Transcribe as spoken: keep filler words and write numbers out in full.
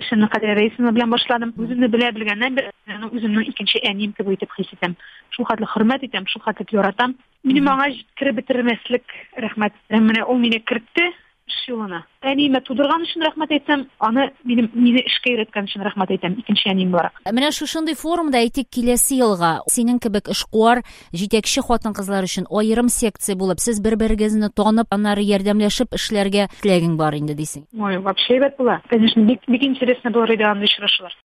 Şimdi Kadir Reis'imle bilen başladım. Özümle bile bilgenden bir özümün ikinci eniyim ki bu itip his etem. Şu kadar hürmet etem, şu kadar yoratam. Benim bana kirib bitirmeslik rahmet. Mene o mene kiripti. Şulana. Enime tudurgan için rahmet etsem, ana benim meni işe öğretken için rahmet etsem ikinci eniyim var. Менә шушындый форумда әйтик киләсе елга синең кебек эшкуар җитәкче хатын-кызлар өчен аерым секция булып, сез бер-берегезне танып, аннары ярдәмләшеп эшләргә теләгең бар инде дисең. Ой, вообще бит була. Конечно, бик бик интересно было рядом очрашулар.